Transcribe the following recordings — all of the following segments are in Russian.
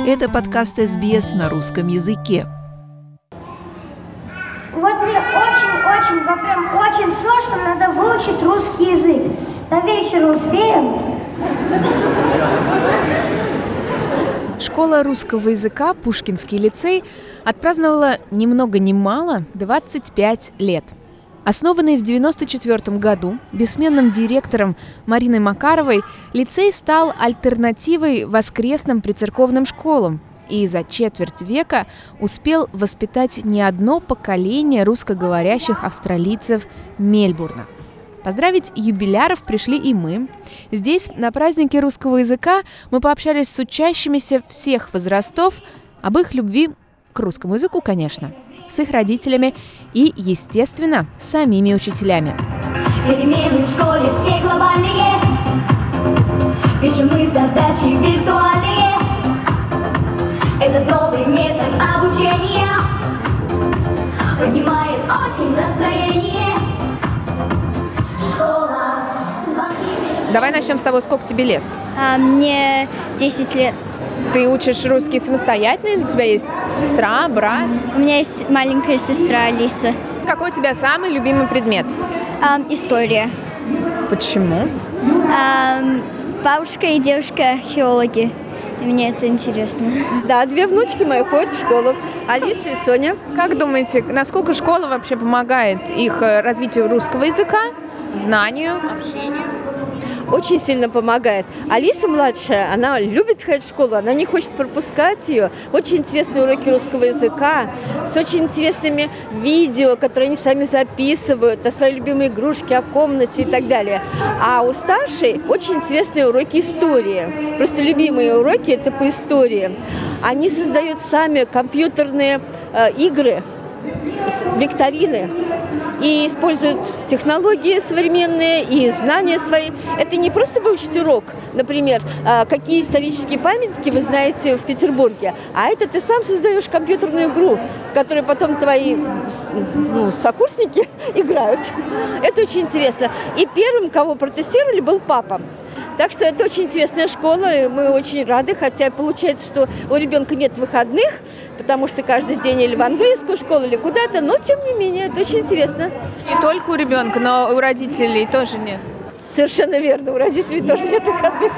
Это подкаст СБС на русском языке. Вот мне очень, прям очень сложно, надо выучить русский язык. До вечера успеем? Школа русского языка «Пушкинский лицей» отпраздновала ни много ни мало 25 лет. Основанный в 1994 году бессменным директором Мариной Макаровой, лицей стал альтернативой воскресным прицерковным школам и за четверть века успел воспитать не одно поколение русскоговорящих австралийцев Мельбурна. Поздравить юбиляров пришли и мы. Здесь, на празднике русского языка, мы пообщались с учащимися всех возрастов об их любви к русскому языку, конечно, с их родителями и, естественно, с самими учителями. Перемены в школе все глобальные. Пишем мы задачи виртуальные. Этот новый метод обучения поднимает очень настроение. Школа, звонки. Давай начнем с того, сколько тебе лет. Мне 10 лет. Ты учишь русский самостоятельно или у тебя есть сестра, брат? У меня есть маленькая сестра Алиса. Какой у тебя самый любимый предмет? История. Почему? Бабушка и дедушка археологи. И мне это интересно. Да, 2 внучки мои ходят в школу. Алиса и Соня. Как думаете, насколько школа вообще помогает их развитию русского языка, знанию, общению? Очень сильно помогает. Алиса младшая, она любит ходить в школу, она не хочет пропускать ее. Очень интересные уроки русского языка, с очень интересными видео, которые они сами записывают, о своей любимой игрушке, о комнате и так далее. А у старшей очень интересные уроки истории. Просто любимые уроки – это по истории. Они создают сами компьютерные игры, викторины. И используют технологии современные и знания свои. Это не просто выучить урок, например, какие исторические памятники вы знаете в Петербурге, а это ты сам создаешь компьютерную игру, в которой потом твои сокурсники играют. Это очень интересно. И первым, кого протестировали, был папа. Так что это очень интересная школа, и мы очень рады, хотя получается, что у ребенка нет выходных, потому что каждый день или в английскую школу, или куда-то, но тем не менее, это очень интересно. Не только у ребенка, но у родителей тоже нет. Совершенно верно, у родителей тоже нет выходных.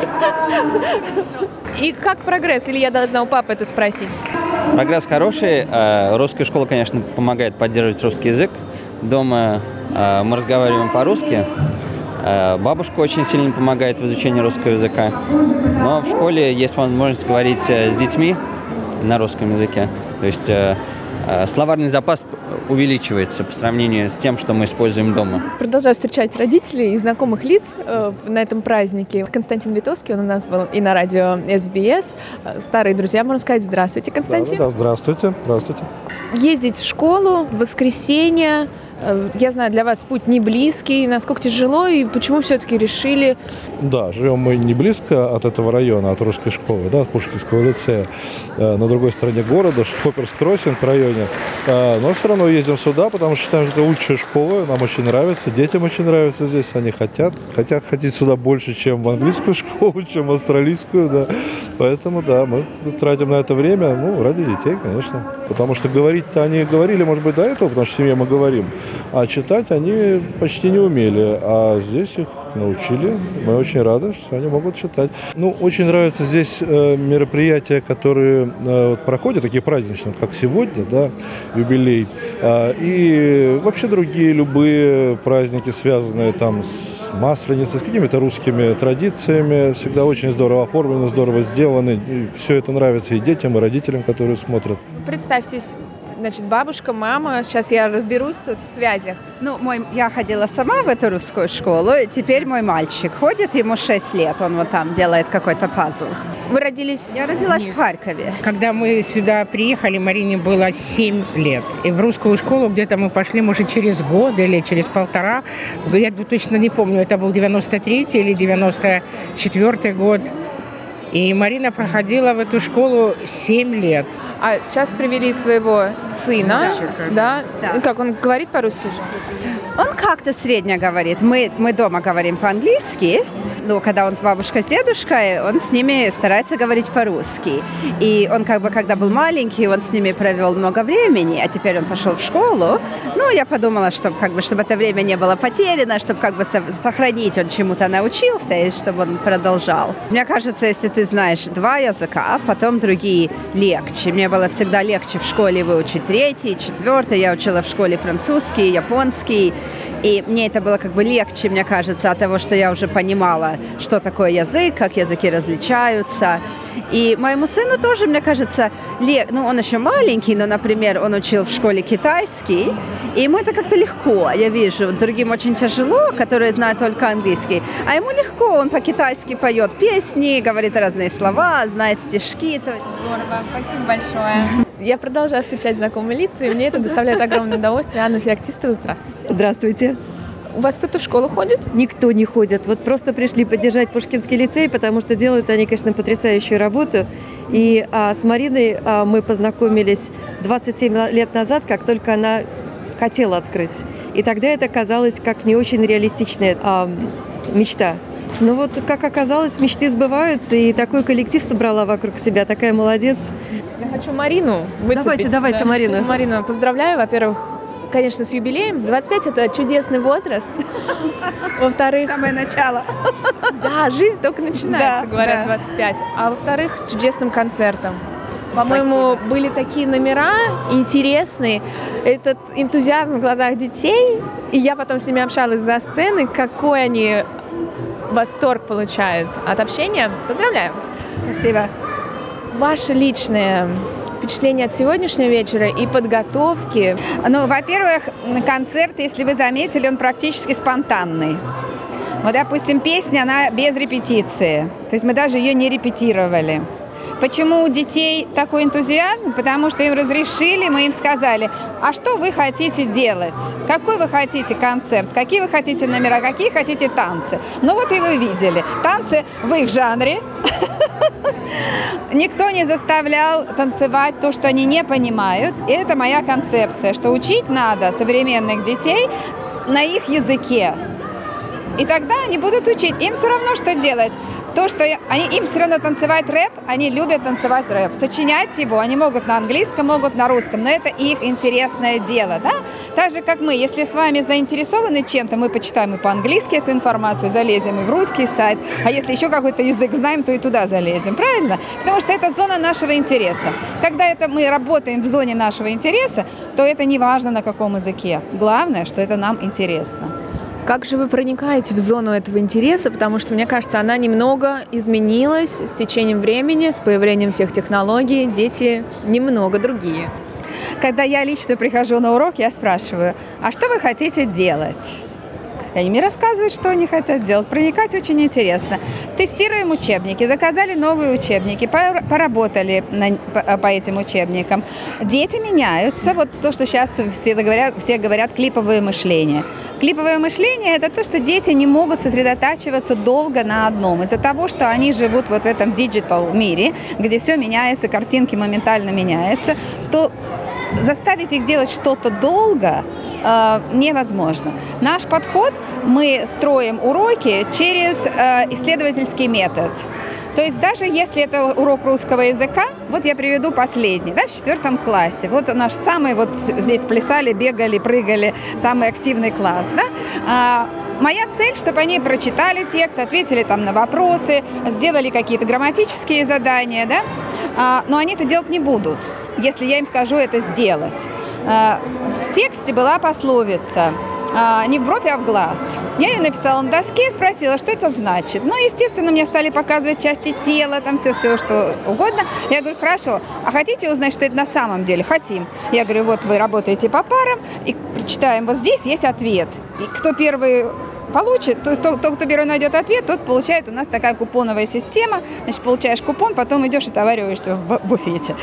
И как прогресс? Или я должна у папы это спросить? Прогресс хороший. Русская школа, конечно, помогает поддерживать русский язык. Дома мы разговариваем по-русски. Бабушка очень сильно помогает в изучении русского языка. Но в школе есть возможность говорить с детьми на русском языке. То есть словарный запас увеличивается по сравнению с тем, что мы используем дома. Продолжаю встречать родителей и знакомых лиц на этом празднике. Константин Витовский, он у нас был и на радио СБС. Старые друзья, можно сказать. Здравствуйте, Константин. Да, здравствуйте. Здравствуйте. Ездить в школу в воскресенье. Я знаю, для вас путь не близкий. Насколько тяжело и почему все-таки решили? Да, живем мы не близко от этого района, от русской школы, да, от Пушкинского лицея, на другой стороне города, Хопперс-Кроссинг в районе. Но все равно ездим сюда, потому что считаем, что это лучшая школа, нам очень нравится, детям очень нравится здесь, они хотят ходить сюда больше, чем в английскую школу, чем в австралийскую, да. Поэтому, да, мы тратим на это время, ради детей, конечно. Потому что говорить-то они говорили, может быть, до этого, потому что в семье мы говорим. А читать они почти не умели, а здесь их научили. Мы очень рады, что они могут читать. Очень нравятся здесь мероприятия, которые проходят, такие праздничные, как сегодня, да, юбилей. И вообще другие любые праздники, связанные там с Масленицей, с какими-то русскими традициями. Всегда очень здорово оформлены, здорово сделаны. И все это нравится и детям, и родителям, которые смотрят. Представьтесь. Значит, бабушка, мама. Сейчас я разберусь тут в связях. Я ходила сама в эту русскую школу, и теперь мой мальчик ходит, ему 6 лет, он вот там делает какой-то пазл. Вы родились? Я родилась в Харькове. Когда мы сюда приехали, Марине было 7 лет. И в русскую школу где-то мы пошли, может, через год или через 1,5. Я точно не помню, это был 93-й или 94-й год. И Марина проходила в эту школу 7 лет. А сейчас привели своего сына, да? Да. Как он говорит по-русски же? Он как-то средне говорит. Мы дома говорим по-английски, когда он с бабушкой, с дедушкой, он с ними старается говорить по-русски. И он когда был маленький, он с ними провел много времени, а теперь он пошел в школу. Я подумала, чтобы это время не было потеряно, чтобы сохранить, он чему-то научился, и чтобы он продолжал. Мне кажется, если ты знаешь 2 языка, потом другие легче. Мне было всегда легче в школе выучить 3-й, 4-й. Я учила в школе французский, японский. И мне это было легче, мне кажется, от того, что я уже понимала, что такое язык, как языки различаются. И моему сыну тоже, мне кажется, он еще маленький, но, например, он учил в школе китайский, и ему это как-то легко. Я вижу, другим очень тяжело, которые знают только английский, а ему легко, он по-китайски поет песни, говорит разные слова, знает стишки. Здорово, спасибо большое. Я продолжаю встречать знакомые лица, и мне это доставляет огромное удовольствие. Анна Феоктистова, здравствуйте. Здравствуйте. У вас кто-то в школу ходит? Никто не ходит. Вот просто пришли поддержать Пушкинский лицей, потому что делают они, конечно, потрясающую работу. И с Мариной мы познакомились 27 лет назад, как только она хотела открыть. И тогда это казалось как не очень реалистичная мечта. Но вот, как оказалось, мечты сбываются, и такой коллектив собрала вокруг себя. Такая молодец. Я хочу Марину выцепить. Давайте, Марину. Марину, поздравляю, во-первых, конечно, с юбилеем. 25 – это чудесный возраст. Во-вторых… Самое начало. Да, жизнь только начинается, говорят, 25. А во-вторых, с чудесным концертом. По-моему, были такие номера интересные. Этот энтузиазм в глазах детей. И я потом с ними общалась за сценой. Какой они восторг получают от общения. Поздравляю. Спасибо. Ваше личное впечатление от сегодняшнего вечера и подготовки? Во-первых, концерт, если вы заметили, он практически спонтанный. Допустим, песня, она без репетиции. То есть мы даже ее не репетировали. Почему у детей такой энтузиазм? Потому что им разрешили, мы им сказали, а что вы хотите делать? Какой вы хотите концерт? Какие вы хотите номера? Какие хотите танцы? И вы видели. Танцы в их жанре. Никто не заставлял танцевать то, что они не понимают. И это моя концепция, что учить надо современных детей на их языке. И тогда они будут учить. Им все равно, что делать. Им все равно танцевать рэп, они любят танцевать рэп. Сочинять его они могут на английском, могут на русском, но это их интересное дело, да? Так же, как мы, если с вами заинтересованы чем-то, мы почитаем и по-английски эту информацию, залезем и в русский сайт, а если еще какой-то язык знаем, то и туда залезем, правильно? Потому что это зона нашего интереса. Когда мы работаем в зоне нашего интереса, то это не важно на каком языке. Главное, что это нам интересно. Как же вы проникаете в зону этого интереса? Потому что, мне кажется, она немного изменилась с течением времени, с появлением всех технологий. Дети немного другие. Когда я лично прихожу на урок, я спрашиваю, а что вы хотите делать? И они мне рассказывают, что они хотят делать. Проникать очень интересно. Тестируем учебники, заказали новые учебники, поработали по этим учебникам. Дети меняются. Вот то, что сейчас все говорят клиповое мышление. Клиповое мышление – это то, что дети не могут сосредотачиваться долго на одном. Из-за того, что они живут в этом диджитал мире, где все меняется, картинки моментально меняются, то заставить их делать что-то долго невозможно. Наш подход – мы строим уроки через исследовательский метод. То есть даже если это урок русского языка, вот я приведу последний, в 4 классе. Вот наш самый, здесь плясали, бегали, прыгали, самый активный класс, да? Моя цель, чтобы они прочитали текст, ответили на вопросы, сделали какие-то грамматические задания, да? Но они это делать не будут, если я им скажу это сделать. В тексте была пословица «не в бровь, а в глаз». Я ее написала на доске и спросила, что это значит. Естественно, мне стали показывать части тела, все, что угодно. Я говорю, хорошо, а хотите узнать, что это на самом деле? Хотим. Я говорю, вот вы работаете по парам, и прочитаем, вот здесь есть ответ. И кто первый получит, тот, кто первый найдет ответ, тот получает. У нас такая купоновая система. Значит, получаешь купон, потом идешь и товариваешься в буфете.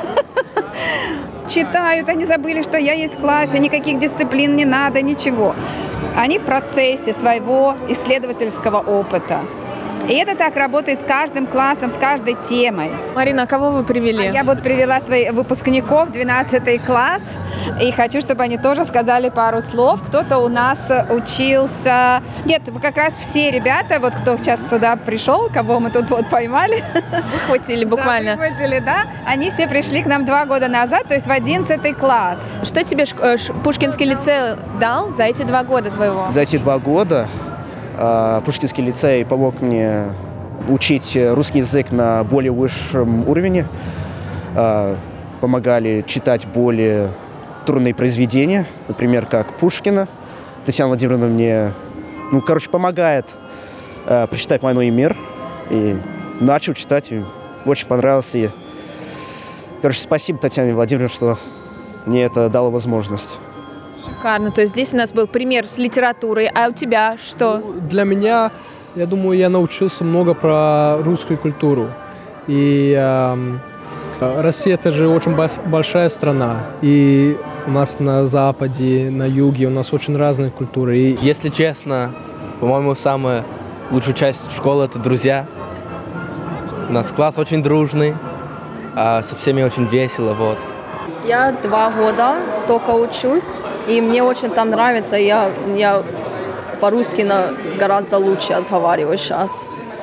Читают, они забыли, что я есть в классе, никаких дисциплин не надо, ничего. Они в процессе своего исследовательского опыта. И это так работает с каждым классом, с каждой темой. Марина, а кого вы привели? Я вот привела своих выпускников, 12 класс, и хочу, чтобы они тоже сказали пару слов. Кто-то у нас учился... Нет, как раз все ребята, вот кто сейчас сюда пришел, кого мы тут вот поймали. Выхватили буквально. Да, выхватили, да. Они все пришли к нам 2 года назад, то есть в 11 класс. Что тебе Пушкинский лицей дал за эти 2 года твоего? За эти 2 года Пушкинский лицей помог мне учить русский язык на более высшем уровне. Помогали читать более трудные произведения, например, как Пушкина. Татьяна Владимировна мне, помогает прочитать «Войну и мир». И начал читать, и очень понравился. И, спасибо Татьяне Владимировне, что мне это дало возможность. Шикарно. То есть здесь у нас был пример с литературой. А у тебя что? Для меня, я думаю, я научился много про русскую культуру. И Россия – это же очень большая страна. И у нас на западе, на юге у нас очень разные культуры. И... Если честно, по-моему, самая лучшая часть школы – это друзья. У нас класс очень дружный, со всеми очень весело, вот. Я 2 года только учусь, и мне очень там нравится. Я по-русски гораздо лучше разговариваю сейчас.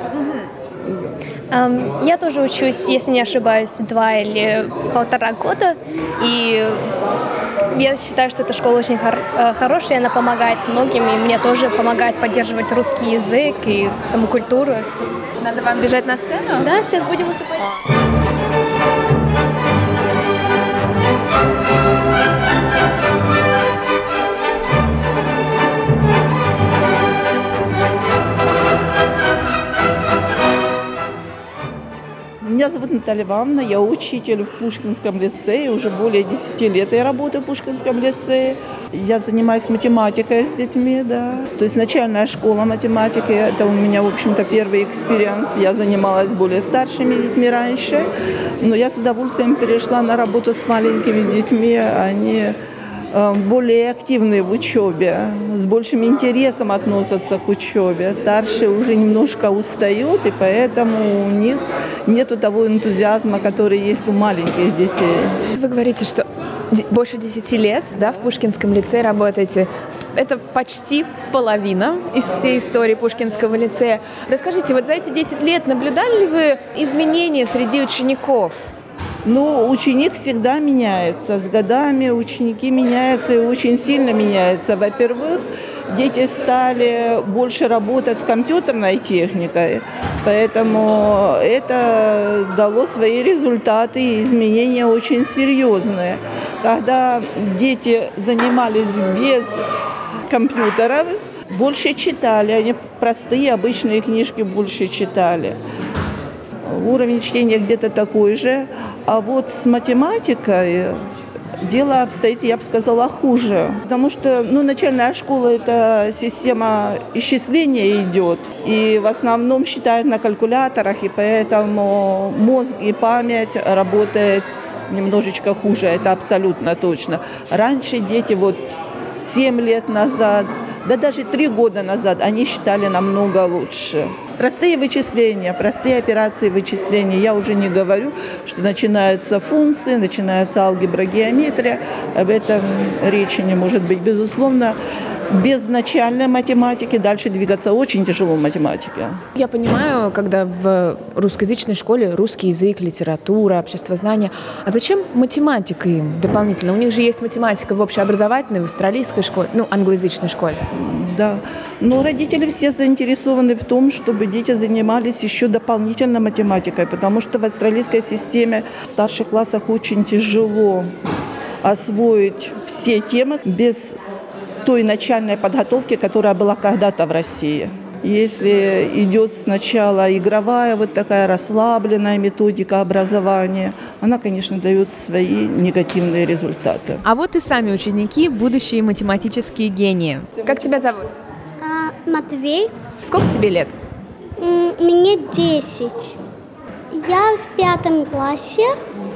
Я тоже учусь, если не ошибаюсь, 2 или 1,5 года. И я считаю, что эта школа очень хорошая, она помогает многим, и мне тоже помогает поддерживать русский язык и саму культуру. Надо вам бежать на сцену? Да, сейчас будем выступать. Меня зовут Наталья Ивановна, я учитель в Пушкинском лицее, уже более 10 лет я работаю в Пушкинском лицее. Я занимаюсь математикой с детьми, да. То есть начальная школа математики, это у меня, в общем-то, первый экспириенс. Я занималась более старшими детьми раньше, но я с удовольствием перешла на работу с маленькими детьми. Они более активные в учебе, с большим интересом относятся к учебе. Старшие уже немножко устают, и поэтому у них нету того энтузиазма, который есть у маленьких детей. Вы говорите, что больше 10 лет, да, в Пушкинском лицее работаете. Это почти половина из всей истории Пушкинского лицея. Расскажите, вот за эти 10 лет наблюдали ли вы изменения среди учеников? Ну, ученик всегда меняется. С годами ученики меняются и очень сильно меняются. Во-первых, дети стали больше работать с компьютерной техникой, поэтому это дало свои результаты и изменения очень серьезные. Когда дети занимались без компьютеров, больше читали, они простые обычные книжки больше читали. Уровень чтения где-то такой же. А вот с математикой дело обстоит, я бы сказала, хуже. Потому что начальная школа – это система исчисления идет. И в основном считают на калькуляторах, и поэтому мозг и память работают немножечко хуже. Это абсолютно точно. Раньше дети 7 лет назад, да даже 3 года назад они считали намного лучше. Простые вычисления, простые операции вычисления. Я уже не говорю, что начинаются функции, начинается алгебра, геометрия. Об этом речи не может быть. Безусловно, без начальной математики дальше двигаться очень тяжело в математике. Я понимаю, когда в русскоязычной школе русский язык, литература, обществознание. А зачем математика им дополнительно? У них же есть математика в общеобразовательной, в австралийской школе, англоязычной школе. Да, но родители все заинтересованы в том, чтобы дети занимались еще дополнительно математикой, потому что в австралийской системе в старших классах очень тяжело освоить все темы без той начальной подготовки, которая была когда-то в России. Если идет сначала игровая, такая расслабленная методика образования, она, конечно, дает свои негативные результаты. А вот и сами ученики, будущие математические гении. Как тебя зовут? Матвей. Сколько тебе лет? Мне 10. Я в 5 классе,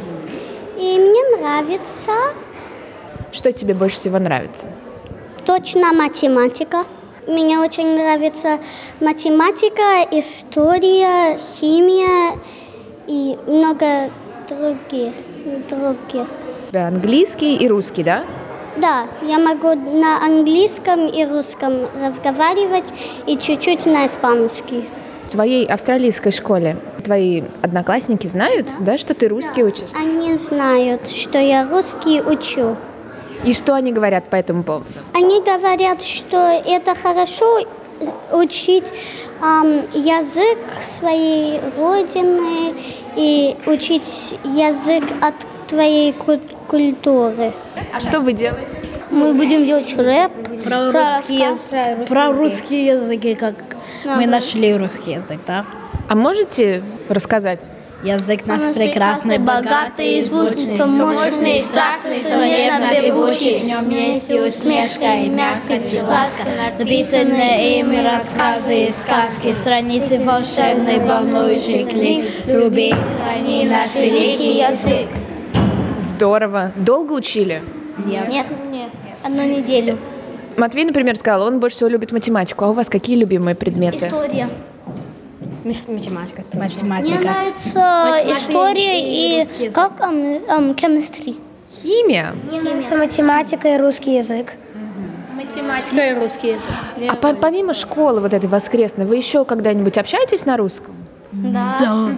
и мне нравится. Что тебе больше всего нравится? Точно математика. мне очень нравится математика, история, химия и много других. Английский и русский, да? Да, я могу на английском и русском разговаривать и чуть-чуть на испанский. В твоей австралийской школе твои одноклассники знают, да, что ты русский учишь? Они знают, что я русский учу. И что они говорят по этому поводу? Они говорят, что это хорошо учить язык своей родины и учить язык от твоей культуры. А что вы делаете? Мы будем делать рэп про русские языки, как мы нашли русский язык, да? А можете рассказать? Язык наш прекрасный, богатый и звучный, то мощный и страстный, то нежно-певучий. В нем есть и усмешка, и мягкость, и ласка. Написанные ими рассказы и сказки, страницы волшебной, волнующей книг. Люби, храни наш великий язык. Здорово. Долго учили? Нет. Одну неделю. Матвей, например, сказал, он больше всего любит математику. А у вас какие любимые предметы? История. Математика. Мне нравится история и chemistry. Химия? Мне нравится математика и русский язык. Математика и русский язык. А помимо школы вот этой воскресной, вы еще когда-нибудь общаетесь на русском? Да.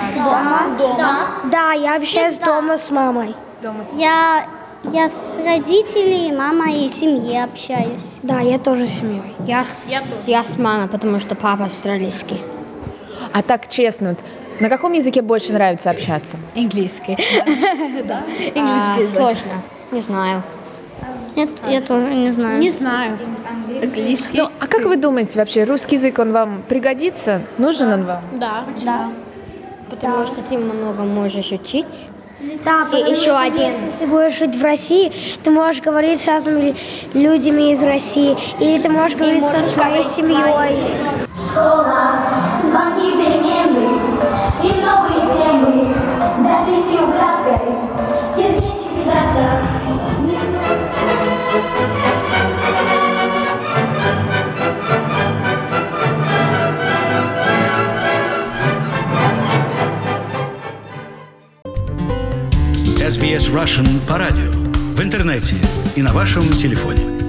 Да, я общаюсь дома с мамой. Я с родителями, мамой и семьей общаюсь. Да, я тоже с семьей. Я с мамой, потому что папа австралийский. А так честно, вот, на каком языке больше нравится общаться? Английский. Сложно. Не знаю. Нет, я тоже не знаю. Не знаю. Английский. Ну, а как вы думаете вообще, русский язык, он вам пригодится? Нужен он вам? Да. Потому что ты много можешь учить. Да, и еще один. Если ты будешь жить в России, ты можешь говорить с разными людьми из России, или ты можешь говорить со своей семьей. Школа, звонки, перемены и новые темы. Записью краткой, сердечек в тетрадках. SBS Russian по радио, в интернете и на вашем телефоне.